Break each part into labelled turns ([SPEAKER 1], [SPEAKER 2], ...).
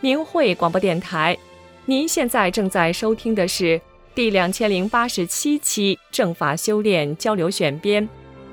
[SPEAKER 1] 明慧广播电台。您现在正在收听的是第2087期正法修炼交流选编。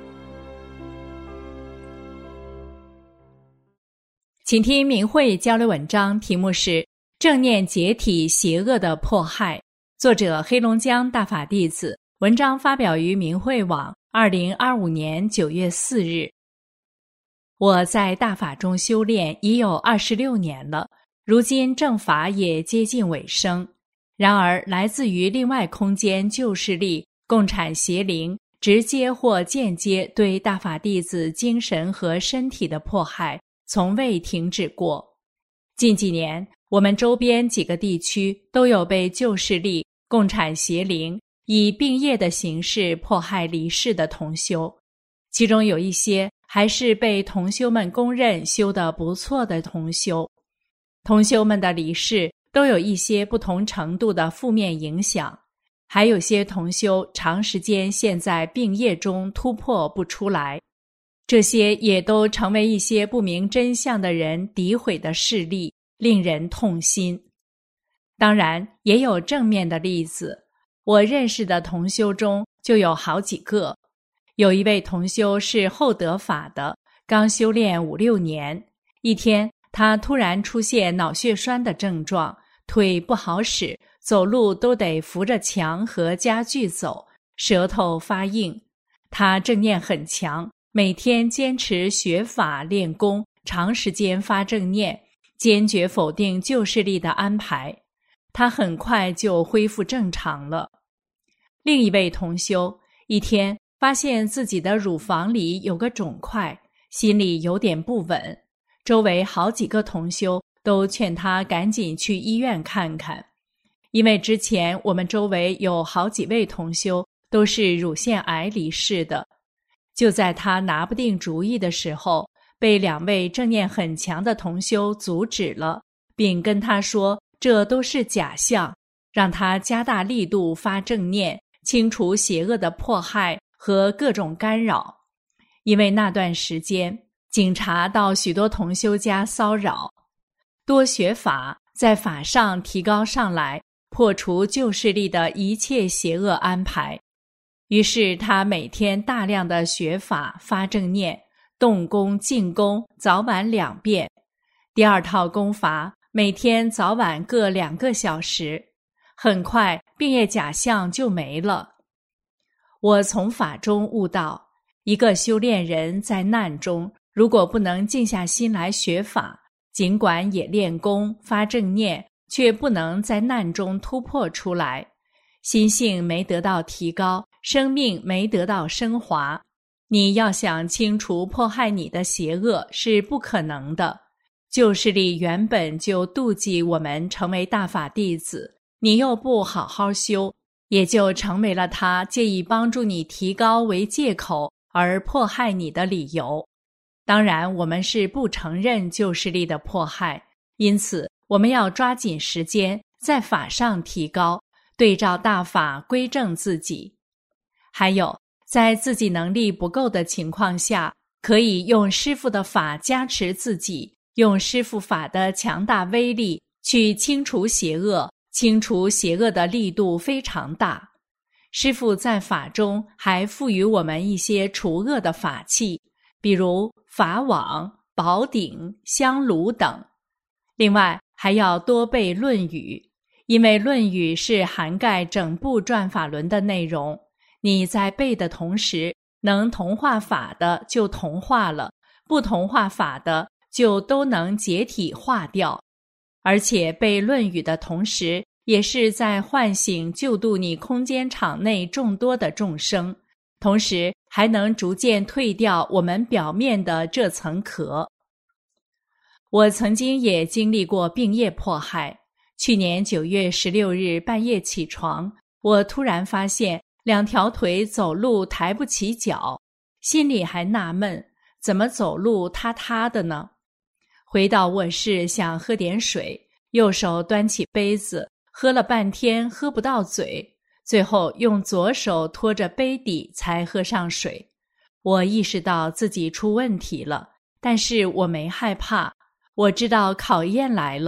[SPEAKER 2] 请听明慧交流文章，题目是正念解体邪恶的迫害，作者黑龙江大法弟子，文章发表于明慧网2025年9月4日。我在大法中修炼已有26年了，如今正法也接近尾声。然而来自于另外空间旧势力、共产邪灵直接或间接对大法弟子精神和身体的迫害从未停止过。近几年，我们周边几个地区都有被旧势力、共产邪灵以病业的形式迫害离世的同修，其中有一些还是被同修们公认修得不错的同修。同修们的离世都有一些不同程度的负面影响，还有些同修长时间陷在病业中突破不出来，这些也都成为一些不明真相的人诋毁的事例，令人痛心。当然也有正面的例子，我认识的同修中就有好几个。有一位同修是后得法的，刚修炼5-6年，一天他突然出现脑血栓的症状，腿不好使，走路都得扶着墙和家具走，舌头发硬。他正念很强，每天坚持学法练功，长时间发正念，坚决否定旧势力的安排。他很快就恢复正常了。另一位同修一天发现自己的乳房里有个肿块，心里有点不稳，周围好几个同修都劝他赶紧去医院看看。因为之前我们周围有好几位同修都是乳腺癌离世的。就在他拿不定主意的时候，被2位正念很强的同修阻止了，并跟他说这都是假象，让他加大力度发正念，清除邪恶的迫害和各种干扰。因为那段时间警察到许多同修家骚扰，多学法，在法上提高上来，破除旧势力的一切邪恶安排。于是他每天大量的学法发正念，动功静功早晚2遍，第2套功法每天早晚各2个小时，很快病业假象就没了。我从法中悟到，一个修炼人在难中如果不能静下心来学法，尽管也练功发正念，却不能在难中突破出来，心性没得到提高，生命没得到升华，你要想清除迫害你的邪恶是不可能的。旧势力原本就妒忌我们成为大法弟子，你又不好好修，也就成为了他借以帮助你提高为借口而迫害你的理由。当然我们是不承认旧势力的迫害，因此我们要抓紧时间在法上提高，对照大法归正自己。还有在自己能力不够的情况下，可以用师父的法加持自己，用师父法的强大威力去清除邪恶，清除邪恶的力度非常大。师父在法中还赋予我们一些除恶的法器，比如法网、宝鼎、香炉等。另外还要多背论语，因为论语是涵盖整部转法轮的内容，你在背的同时，能同化法的就同化了，不同化法的就都能解体化掉。而且背论语的同时，也是在唤醒救度你空间场内众多的众生，同时还能逐渐退掉我们表面的这层壳。我曾经也经历过病业迫害。去年9月16日半夜起床，我突然发现2条腿走路抬不起脚，心里还纳闷，怎么走路塌塌的呢？回到卧室想喝点水，右手端起杯子，喝了半天喝不到嘴，最后用左手托着杯底才喝上水。我意识到自己出问题了，但是我没害怕，我知道考验来了，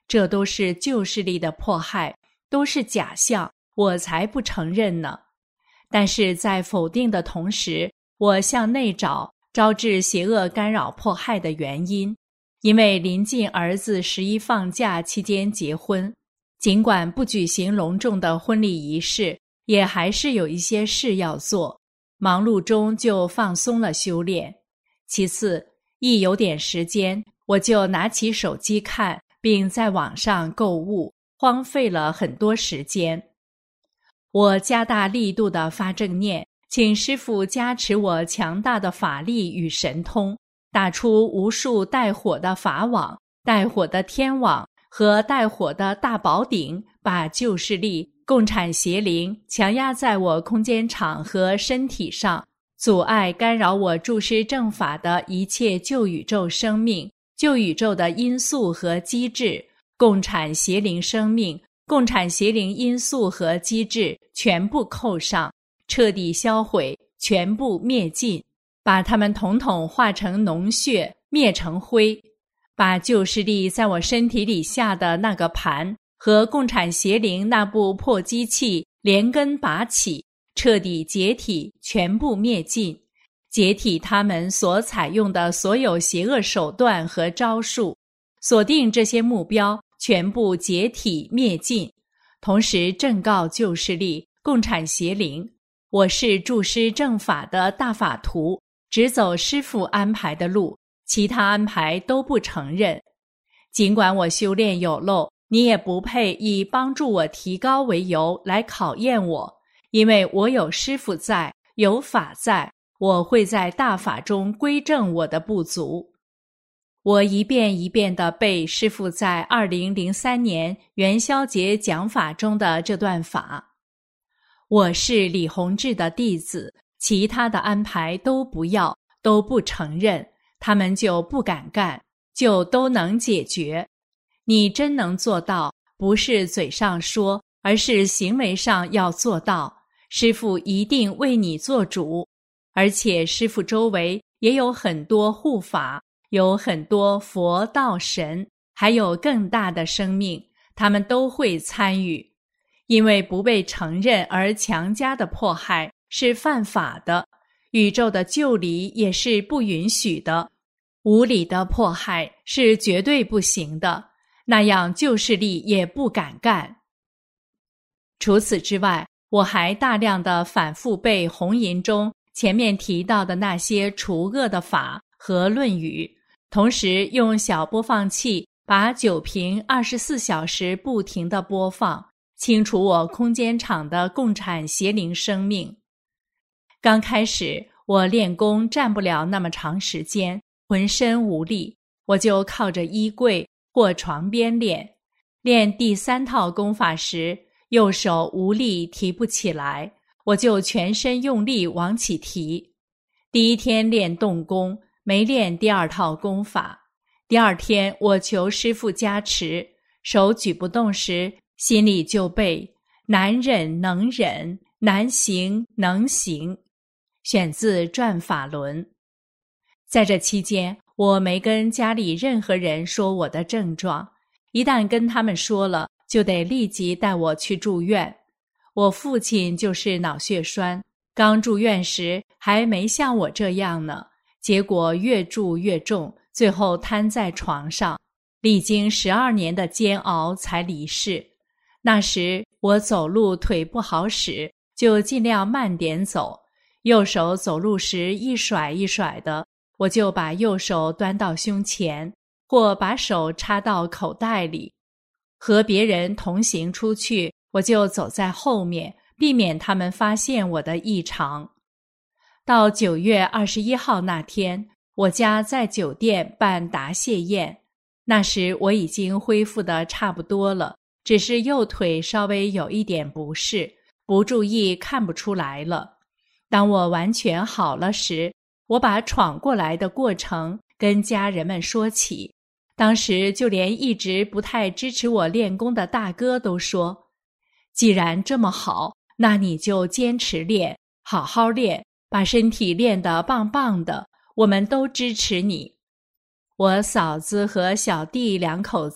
[SPEAKER 2] 这都是旧势力的迫害，都是假象，我才不承认呢。但是在否定的同时，我向内找招致邪恶干扰迫害的原因。因为临近儿子11放假期间结婚，尽管不举行隆重的婚礼仪式，也还是有一些事要做，忙碌中就放松了修炼。其次，一有点时间，我就拿起手机看，并在网上购物，荒废了很多时间。我加大力度地发正念，请师父加持我强大的法力与神通，打出无数带火的法网、带火的天网和带火的大宝顶，把旧势力、共产邪灵强压在我空间场和身体上，阻碍干扰我注师正法的一切旧宇宙生命、旧宇宙的因素和机制，共产邪灵生命、共产邪灵因素和机制全部扣上，彻底销毁，全部灭尽，把它们统统化成脓血，灭成灰，把旧势力在我身体里下的那个盘和共产邪灵那部破机器连根拔起，彻底解体，全部灭尽，解体他们所采用的所有邪恶手段和招数，锁定这些目标，全部解体灭尽。同时正告旧势力、共产邪灵，我是注师正法的大法徒，只走师父安排的路，其他安排都不承认。尽管我修炼有漏，你也不配以帮助我提高为由来考验我，因为我有师父在，有法在，我会在大法中归正我的不足。我一遍一遍地背师父在2003年元宵节讲法中的这段法。我是李洪志的弟子，其他的安排都不要，都不承认，他们就不敢干，就都能解决。你真能做到，不是嘴上说，而是行为上要做到，师父一定为你做主。而且师父周围也有很多护法，有很多佛道神，还有更大的生命，他们都会参与。因为不被承认而强加的迫害是犯法的，宇宙的旧理也是不允许的，无理的迫害是绝对不行的，那样旧势力也不敢干。除此之外，我还大量的反复背红吟中前面提到的那些除恶的法和论语，同时用小播放器把9屏24小时不停地播放，清除我空间场的共产邪灵生命。刚开始我练功站不了那么长时间，浑身无力，我就靠着衣柜或床边练。练第3套功法时，右手无力提不起来，我就全身用力往起提。第1天练动功，没练第2套功法。第2天我求师父加持，手举不动时，心里就背难忍能忍，难行能行，选自《转法轮》。在这期间，我没跟家里任何人说我的症状，一旦跟他们说了，就得立即带我去住院。我父亲就是脑血栓，刚住院时还没像我这样呢，结果越住越重，最后瘫在床上，历经12年的煎熬才离世。那时我走路腿不好使，就尽量慢点走，右手走路时一甩一甩的，我就把右手端到胸前，或把手插到口袋里。和别人同行出去，我就走在后面，避免他们发现我的异常。到9月21号那天，我家在酒店办答谢宴，那时我已经恢复得差不多了，只是右腿稍微有一点不适，不注意看不出来了。当我完全好了时，我把闯过来的过程跟家人们说起，当时就连一直不太支持我练功的大哥都说，既然这么好，那你就坚持练，好好练，把身体练得棒棒的，我们都支持你。我嫂子和小弟2口子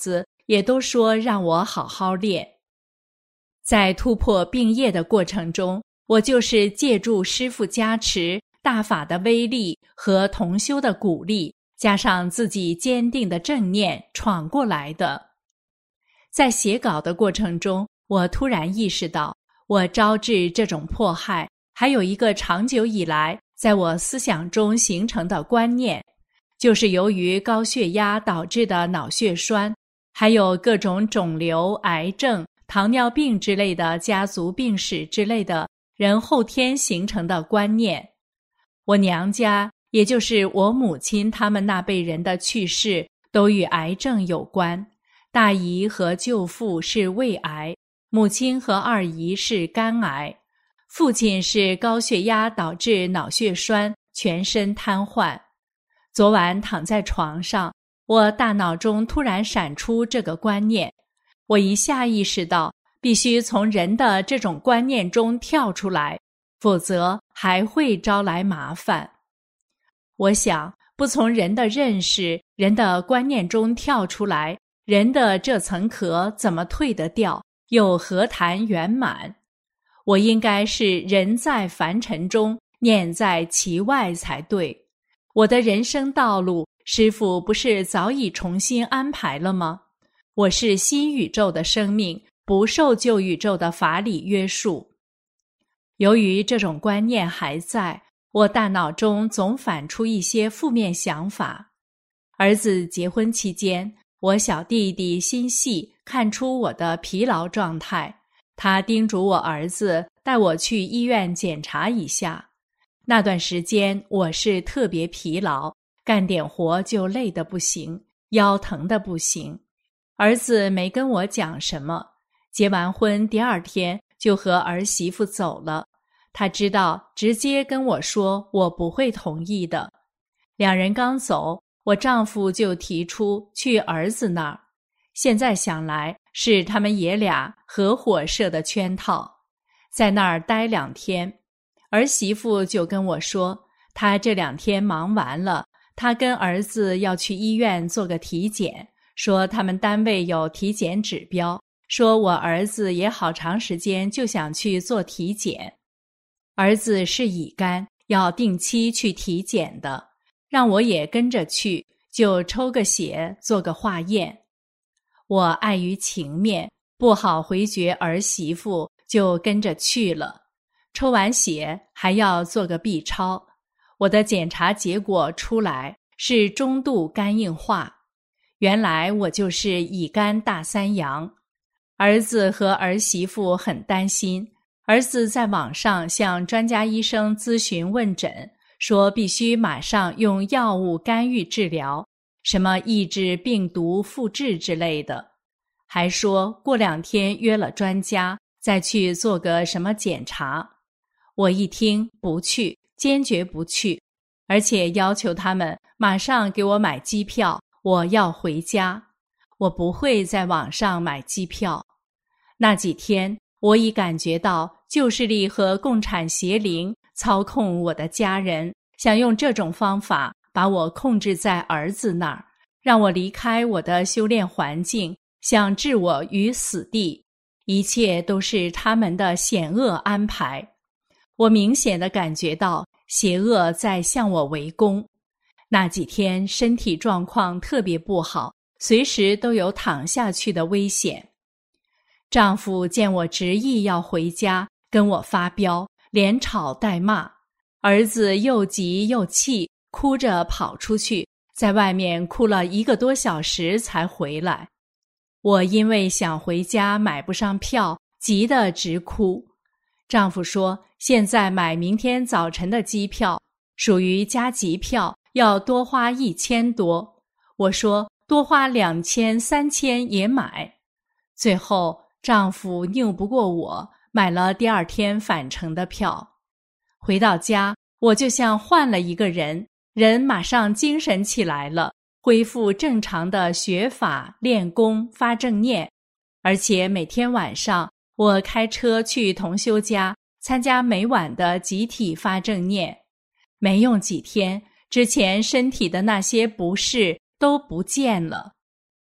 [SPEAKER 2] 也都说让我好好练。在突破病业的过程中，我就是借助师父加持、大法的威力和同修的鼓励，加上自己坚定的正念闯过来的。在写稿的过程中，我突然意识到，我招致这种迫害，还有一个长久以来在我思想中形成的观念，就是由于高血压导致的脑血栓，还有各种肿瘤、癌症、糖尿病之类的家族病史之类的人后天形成的观念。我娘家，也就是我母亲他们那辈人的去世，都与癌症有关。大姨和舅父是胃癌，母亲和二姨是肝癌，父亲是高血压导致脑血栓，全身瘫痪。昨晚躺在床上，我大脑中突然闪出这个观念，我一下意识到必须从人的这种观念中跳出来，否则还会招来麻烦。我想，不从人的认识、人的观念中跳出来，人的这层壳怎么退得掉，又何谈圆满？我应该是人在凡尘中，念在其外才对。我的人生道路，师父不是早已重新安排了吗？我是新宇宙的生命，不受旧宇宙的法理约束。由于这种观念还在，我大脑中总反出一些负面想法。儿子结婚期间，我小弟弟心细看出我的疲劳状态，他叮嘱我儿子带我去医院检查一下。那段时间我是特别疲劳，干点活就累得不行，腰疼得不行。儿子没跟我讲什么，结完婚第二天就和儿媳妇走了。他知道直接跟我说我不会同意的。两人刚走，我丈夫就提出去儿子那儿。现在想来，是他们爷俩合伙设的圈套。在那儿待2天，儿媳妇就跟我说，她这2天忙完了，她跟儿子要去医院做个体检，说他们单位有体检指标，说我儿子也好长时间就想去做体检。儿子是乙肝，要定期去体检的，让我也跟着去，就抽个血，做个化验。我碍于情面，不好回绝儿媳妇，就跟着去了。抽完血还要做个 B 超，我的检查结果出来是中度肝硬化。原来我就是乙肝大3阳。儿子和儿媳妇很担心，儿子在网上向专家医生咨询问诊，说必须马上用药物干预治疗，什么抑制病毒复制之类的，还说过2天约了专家再去做个什么检查。我一听不去，坚决不去，而且要求他们马上给我买机票，我要回家。我不会在网上买机票。那几天我已感觉到旧势力和共产邪灵操控我的家人，想用这种方法把我控制在儿子那儿，让我离开我的修炼环境，想置我于死地。一切都是他们的险恶安排。我明显地感觉到邪恶在向我围攻。那几天身体状况特别不好，随时都有躺下去的危险。丈夫见我执意要回家，跟我发飙，连吵带骂。儿子又急又气，哭着跑出去，在外面哭了1个多小时才回来。我因为想回家买不上票，急得直哭。丈夫说，现在买明天早晨的机票，属于加急票，要多花1000多。我说多花2000、3000也买。最后丈夫拗不过我，买了第2天返程的票。回到家，我就像换了一个人，人马上精神起来了，恢复正常的学法、练功、发正念。而且每天晚上我开车去同修家参加每晚的集体发正念。没用几天，之前身体的那些不适都不见了。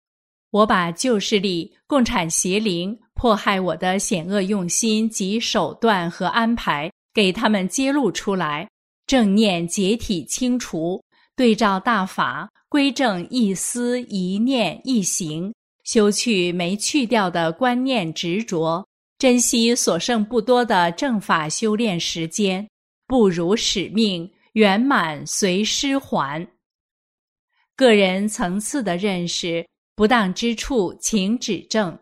[SPEAKER 2] 我把旧势力、共产邪灵迫害我的险恶用心及手段和安排给他们揭露出来，正念解体清除，对照大法，归正一思一念一行，修去没去掉的观念执着，珍惜所剩不多的正法修炼时间，不辱使命，圆满随师还。个人层次的认识，不当之处请指正。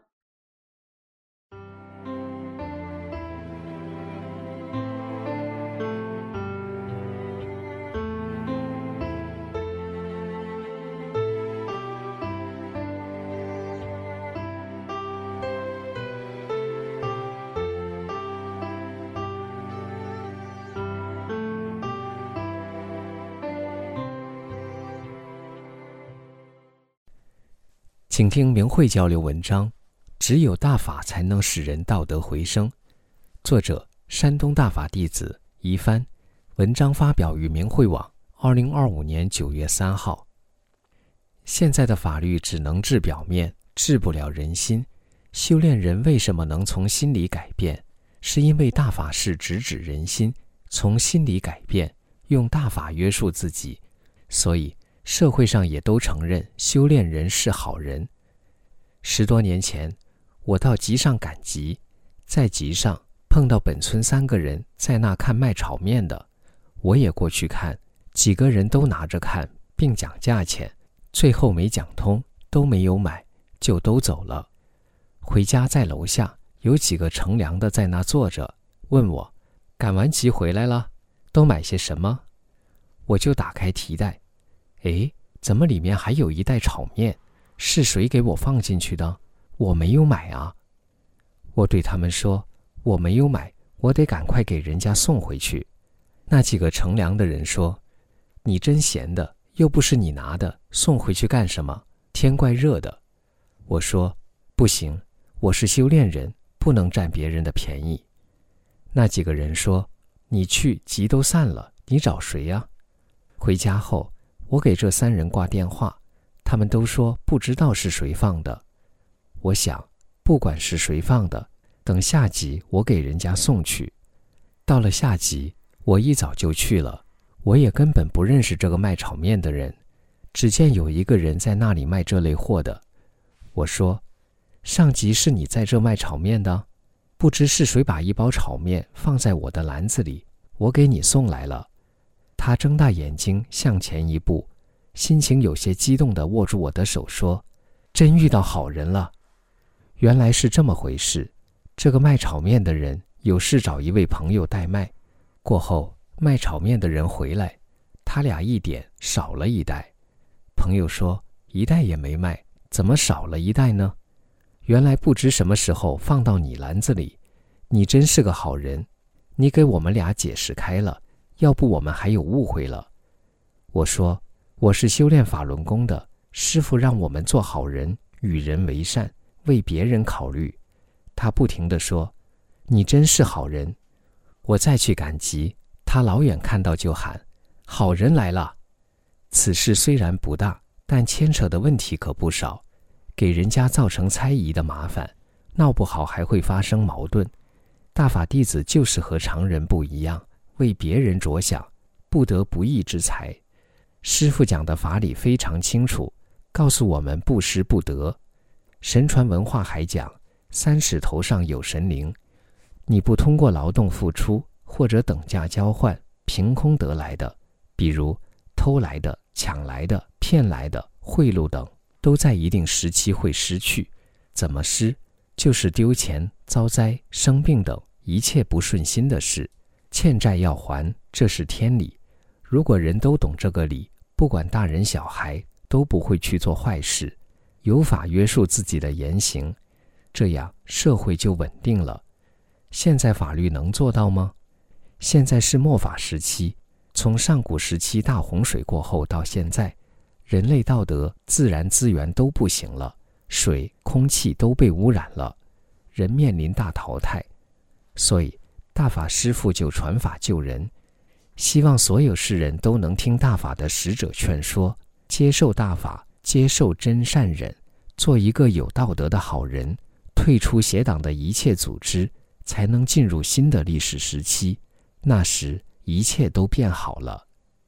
[SPEAKER 3] 请听明慧交流文章，只有大法才能使人道德回升。作者：山东大法弟子宜帆，文章发表于明慧网2025年9月3号。现在的法律只能治表面，治不了人心。修炼人为什么能从心里改变？是因为大法是直指人心，从心里改变，用大法约束自己，所以社会上也都承认修炼人是好人。10多年前，我到集上赶集，在集上碰到本村3个人在那看卖炒面的，我也过去看，几个人都拿着看，并讲价钱，最后没讲通，都没有买，就都走了。回家在楼下，有几个乘凉的在那坐着，问我赶完集回来了，都买些什么？我就打开提袋，怎么里面还有一袋炒面？是谁给我放进去的？我没有买啊。我对他们说，我没有买，我得赶快给人家送回去。那几个乘凉的人说，你真闲的，又不是你拿的，送回去干什么？天怪热的。我说，不行，我是修炼人，不能占别人的便宜。那几个人说，你去，集都散了，你找谁啊？回家后，我给这3人挂电话，他们都说不知道是谁放的。我想，不管是谁放的，等下集我给人家送去。到了下集，我一早就去了，我也根本不认识这个卖炒面的人，只见有一个人在那里卖这类货的。我说，上集是你在这卖炒面的？不知是谁把一包炒面放在我的篮子里，我给你送来了。他睁大眼睛向前一步，心情有些激动地握住我的手说，真遇到好人了。原来是这么回事，这个卖炒面的人有事找一位朋友代卖，过后卖炒面的人回来，他俩一点少了一袋。朋友说，一袋也没卖，怎么少了一袋呢？原来不知什么时候放到你篮子里，你真是个好人，你给我们俩解释开了，要不我们还有误会了。我说，我是修炼法轮功的，师父让我们做好人，与人为善，为别人考虑。他不停地说，你真是好人。我再去赶集，他老远看到就喊，好人来了。此事虽然不大，但牵扯的问题可不少，给人家造成猜疑的麻烦，闹不好还会发生矛盾。大法弟子就是和常人不一样，为别人着想，不得不义之财。师父讲的法理非常清楚，告诉我们不失不得。神传文化还讲，3指头上有神灵，你不通过劳动付出或者等价交换，凭空得来的，比如偷来的、抢来的、骗来的、贿赂等，都在一定时期会失去。怎么失？就是丢钱、遭灾、生病等一切不顺心的事。欠债要还，这是天理。如果人都懂这个理，不管大人小孩，都不会去做坏事，有法约束自己的言行，这样社会就稳定了。现在法律能做到吗？现在是末法时期，从上古时期大洪水过后到现在，人类道德、自然资源都不行了，水、空气都被污染了，人面临大淘汰。所以大法师父就传法救人，希望所有世人都能听大法的使者劝说，接受大法，接受真善忍， 做一个有道德的好人，退出邪党的一切组织，才能进入新的历史时期，那时一切都变好了。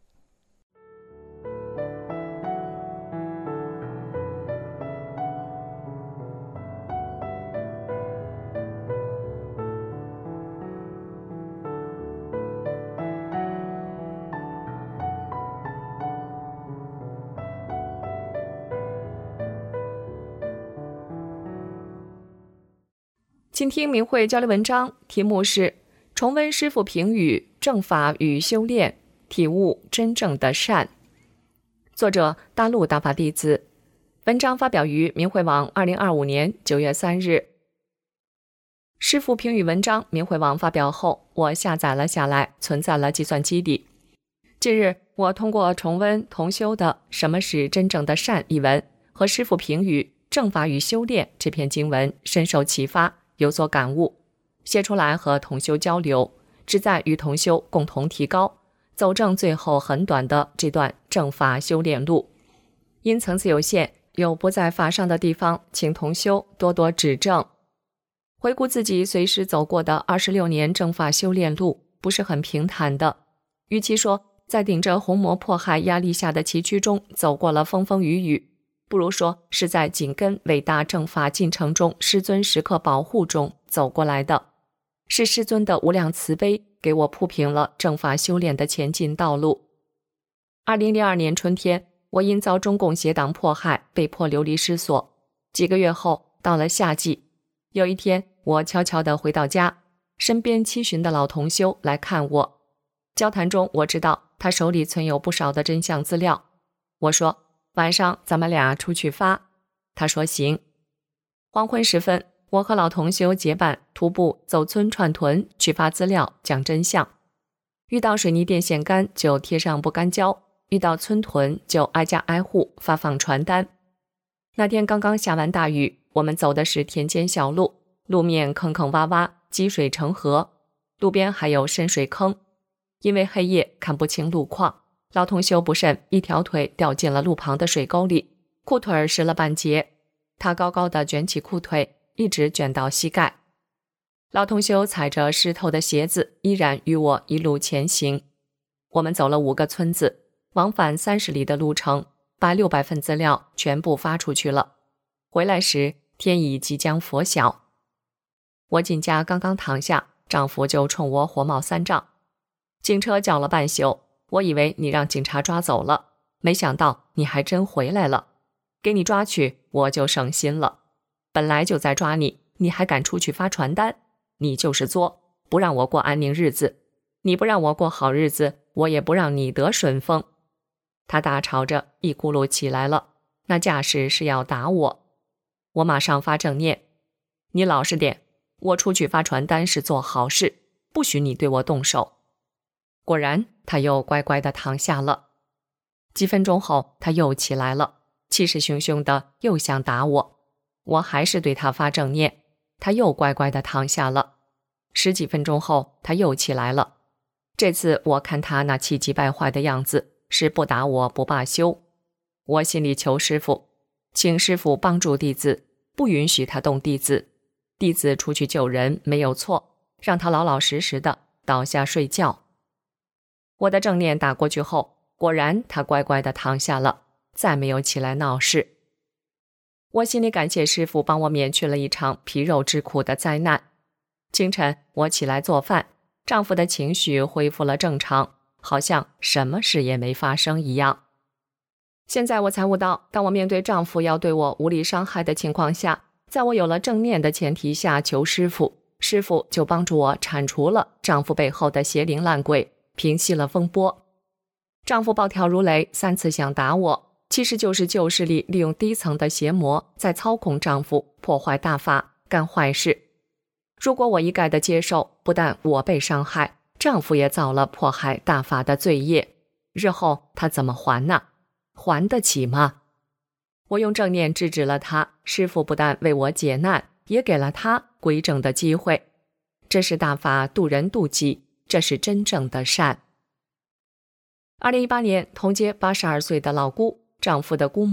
[SPEAKER 1] 请听明慧交流文章，题目是重温师父评语，正法与修炼，体悟真正的善。作者大陆大法弟子，文章发表于明慧网2025年9月3日。师父评语文章明慧网发表后，我下载了下来，存在了计算机里。近日，我通过重温同修的《什么是真正的善》一文和师父评语正法与修炼这篇经文，深受启发，有所感悟，写出来和同修交流，旨在与同修共同提高，走正最后很短的这段正法修炼路。因层次有限，有不在法上的地方，请同修多多指正。回顾自己随时走过的26年正法修炼路，不是很平坦的。与其说在顶着红魔迫害压力下的崎岖中走过了风风雨雨，不如说是在紧跟伟大正法进程中师尊时刻保护中走过来的，是师尊的无量慈悲给我铺平了正法修炼的前进道路。2002年春天，我因遭中共邪党迫害，被迫流离失所。几个月后，到了夏季，有一天我悄悄地回到家，身边七旬的老同修来看我。交谈中我知道他手里存有不少的真相资料。我说晚上咱们俩出去发，他说行。黄昏时分，我和老同修结伴徒步走村串屯，去发资料讲真相。遇到水泥电线杆就贴上不干胶，遇到村屯就挨家挨户发放传单。那天刚刚下完大雨，我们走的是田间小路，路面坑坑洼洼，积水成河，路边还有深水坑。因为黑夜看不清路况，老同修不慎一条腿掉进了路旁的水沟里，裤腿湿了半截。他高高的卷起裤腿，一直卷到膝盖。老同修踩着湿透的鞋子，依然与我一路前行。我们走了5个村子，往返30里的路程，把600份资料全部发出去了。回来时，天已即将拂晓。我进家刚刚躺下，丈夫就冲我火冒三丈。警车叫了半宿，我以为你让警察抓走了，没想到你还真回来了。给你抓去，我就省心了。本来就在抓你，你还敢出去发传单，你就是作，不让我过安宁日子。你不让我过好日子，我也不让你得顺风。他大吵着一咕噜起来了，那架势是要打我。我马上发正念，你老实点，我出去发传单是做好事，不许你对我动手。果然，他又乖乖地躺下了。几分钟后，他又起来了，气势汹汹的又想打我。我还是对他发正念，他又乖乖地躺下了。10几分钟后，他又起来了。这次我看他那气急败坏的样子，是不打我不罢休。我心里求师父，请师父帮助弟子，不允许他动弟子。弟子出去救人没有错，让他老老实实的倒下睡觉。我的正念打过去后，果然他乖乖地躺下了，再没有起来闹事。我心里感谢师父帮我免去了一场皮肉之苦的灾难。清晨，我起来做饭，丈夫的情绪恢复了正常，好像什么事也没发生一样。现在我才悟到，当我面对丈夫要对我无理伤害的情况下，在我有了正念的前提下求师父，师父就帮助我铲除了丈夫背后的邪灵烂鬼，平息了风波。丈夫暴跳如雷，3次想打我，其实就是旧势力利用低层的邪魔在操控丈夫，破坏大法，干坏事。如果我一概的接受，不但我被伤害，丈夫也造了迫害大法的罪业，日后他怎么还呢？还得起吗？我用正念制止了他，师父不但为我解难，也给了他归正的机会。这是大法渡人渡己，这是真正的善。2018年，同街82岁的老姑，丈夫的姑母，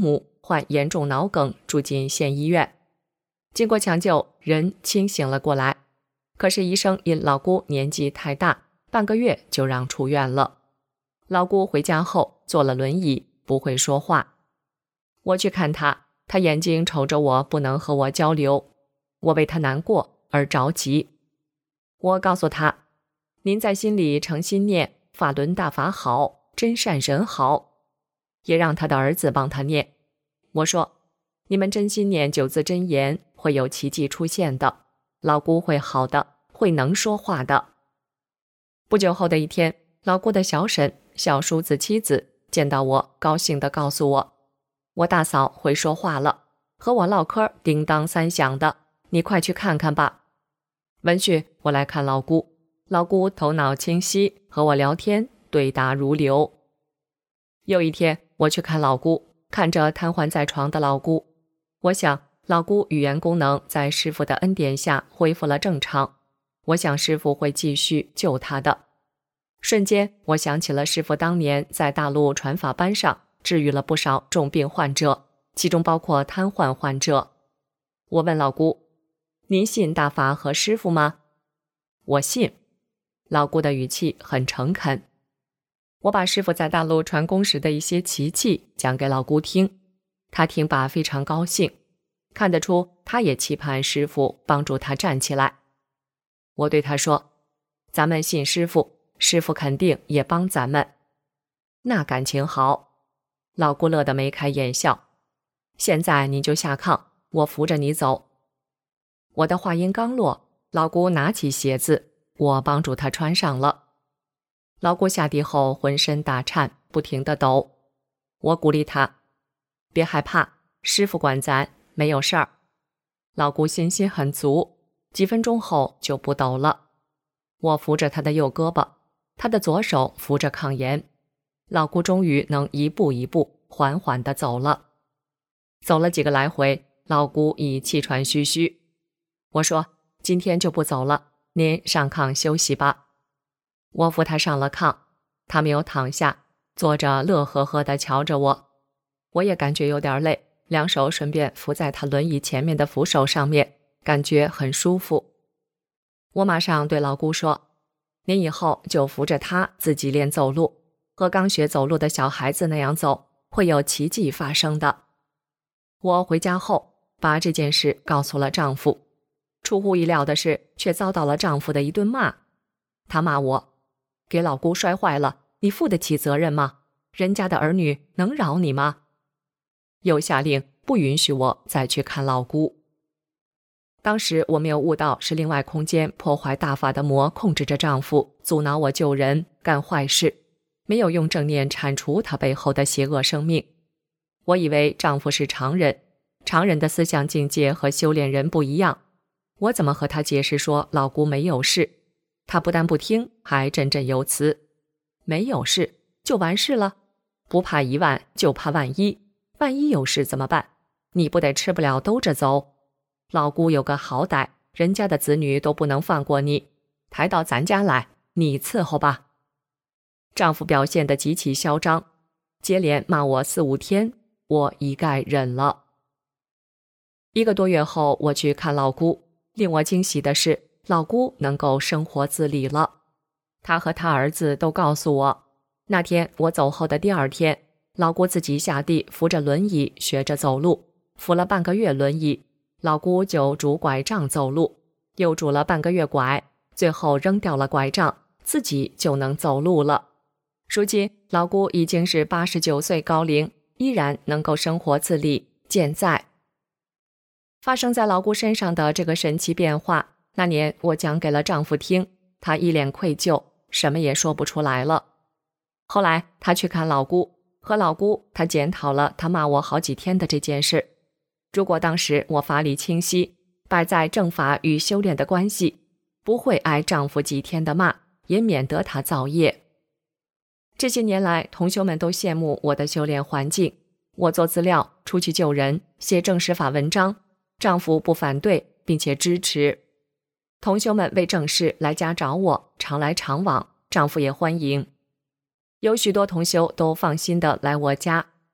[SPEAKER 1] 患严重脑梗，住进县医院。经过抢救，人清醒了过来。可是医生因老姑年纪太大，半个月就让出院了。老姑回家后坐了轮椅，不会说话。我去看她，她眼睛瞅着我，不能和我交流。我为她难过而着急。我告诉她，您在心里诚心念法轮大法好，真善人好，也让他的儿子帮他念。我说，你们真心念9字真言，会有奇迹出现的，老姑会好的，会能说话的。不久后的一天，老姑的小婶小叔子妻子见到我，高兴地告诉我大嫂会说话了，和我唠嗑叮当三响的，你快去看看吧。闻讯我来看老姑，老姑头脑清晰，和我聊天，对答如流。又一天我去看老姑，看着瘫痪在床的老姑，我想老姑语言功能在师父的恩典下恢复了正常，我想师父会继续救她的。瞬间我想起了师父当年在大陆传法班上治愈了不少重病患者，其中包括瘫痪患者。我问老姑，您信大法和师父吗？我信。老姑的语气很诚恳。我把师父在大陆传功时的一些奇迹讲给老姑听，她听罢非常高兴，看得出她也期盼师父帮助她站起来。我对她说，咱们信师父，师父肯定也帮咱们。那感情好。老姑乐得眉开眼笑。现在你就下炕，我扶着你走。我的话音刚落，老姑拿起鞋子，我帮助她穿上了。老姑下地后浑身打颤，不停地抖。我鼓励她，别害怕，师父管咱，没有事儿。老姑信心很足，几分钟后就不抖了。我扶着她的右胳膊，她的左手扶着炕沿。老姑终于能一步一步缓缓地走了。走了几个来回，老姑已气喘吁吁。我说，今天就不走了，您上炕休息吧。我扶她上了炕，她没有躺下，坐着乐呵呵地瞧着我。我也感觉有点累，两手顺便扶在她轮椅前面的扶手上面，感觉很舒服。我马上对老姑说，您以后就扶着她自己练走路，和刚学走路的小孩子那样走，会有奇迹发生的。我回家后把这件事告诉了丈夫，出乎意料的是，却遭到了丈夫的一顿骂。他骂我，给老姑摔坏了，你负得起责任吗？人家的儿女能饶你吗？又下令不允许我再去看老姑。当时我没有悟到是另外空间破坏大法的魔控制着丈夫，阻挠我救人干坏事，没有用正念铲除他背后的邪恶生命。我以为丈夫是常人，常人的思想境界和修炼人不一样，我怎么和他解释说老姑没有事？他不但不听，还振振有词，没有事就完事了，不怕1万就怕万一，万一有事怎么办？你不得吃不了兜着走？老姑有个好歹，人家的子女都不能放过你，抬到咱家来，你伺候吧。丈夫表现得极其嚣张，接连骂我4、5天，我一概忍了。1个多月后，我去看老姑，令我惊喜的是，老姑能够生活自理了。她和她儿子都告诉我，那天我走后的第2天，老姑自己下地扶着轮椅学着走路，扶了半个月轮椅，老姑就拄拐杖走路，又拄了半个月拐，最后扔掉了拐杖，自己就能走路了。如今老姑已经是89岁高龄，依然能够生活自理，健在。发生在老姑身上的这个神奇变化，那年我讲给了丈夫听，他一脸愧疚，什么也说不出来了。后来他去看老姑，和老姑他检讨了他骂我好几天的这件事。如果当时我法理清晰，摆在正法与修炼的关系，不会挨丈夫几天的骂，也免得他造业。这些年来，同修们都羡慕我的修炼环境，我做资料，出去救人，写正史法文章，丈夫不反对，并且支持。同修们为正事来家找我，常来常往，丈夫也欢迎。有许多同修都放心地来我家。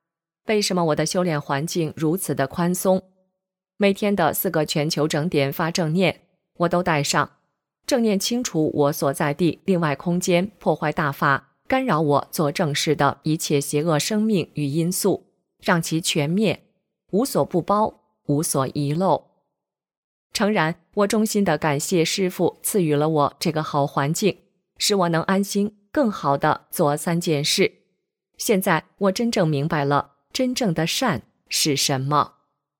[SPEAKER 1] 为什么我的修炼环境如此的宽松？每天的4个全球整点发正念，我都带上。正念清除我所在地另外空间破坏大法，干扰我做正事的一切邪恶生命与因素，让其全灭，无所不包，无所遗漏。诚然，我衷心地感谢师父赐予了我这个好环境，使我能安心更好地做3件事。现在我真正明白了真正的善是什么。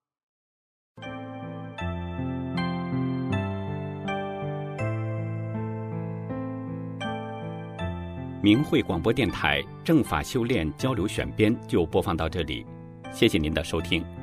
[SPEAKER 4] 明慧广播电台正法修炼交流选编就播放到这里，谢谢您的收听。